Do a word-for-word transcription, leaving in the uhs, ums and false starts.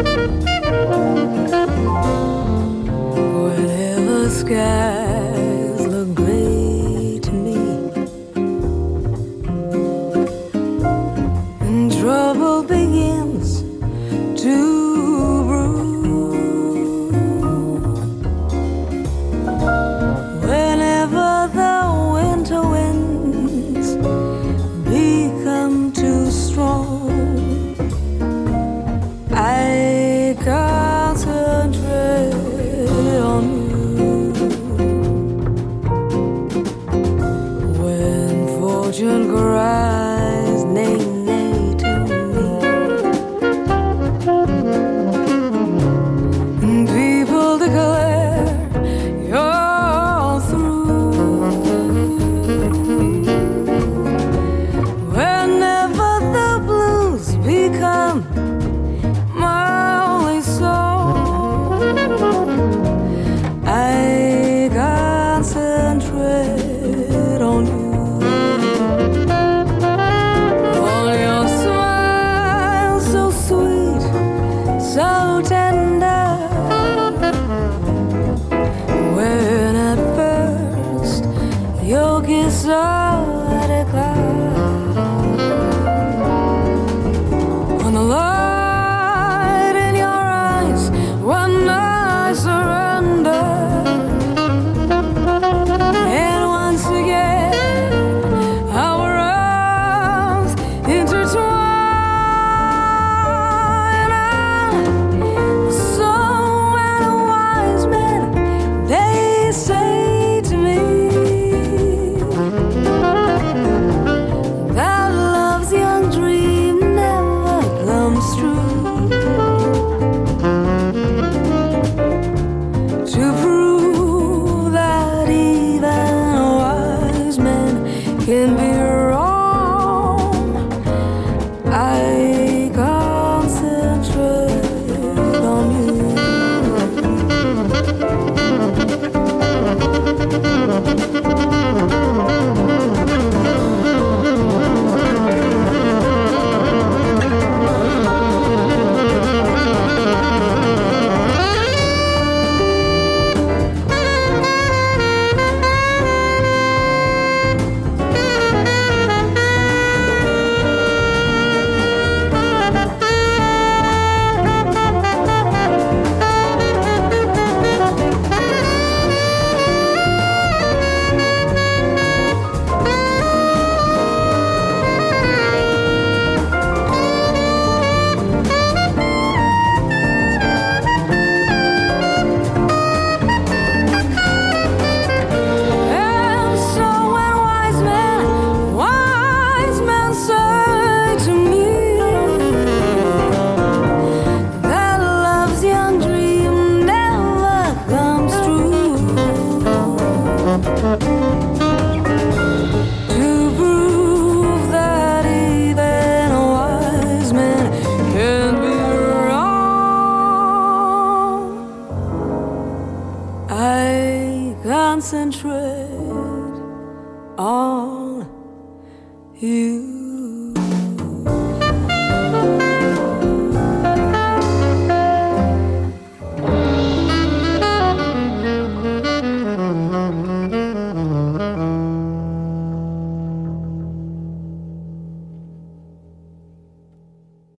Whenever skies look gray to me and trouble begins to brew, whenever the winter winds become too strong, I concentrate on you. When fortune cries nay, nay to me, and people declare you're through, whenever the blues become my only song, I concentrate on you. On your smile so sweet, so tender, when at first your kiss I decline, on the light in your eyes when I surrender, and once again our arms intertwine. And so when wise men they say to me that love's young dream never comes true, to prove that even wise men can be wrong, I concentrate on you. And so when wise men, wise men say to me that love's young dream never comes true, to prove that even wise men can be wrong, I concentrate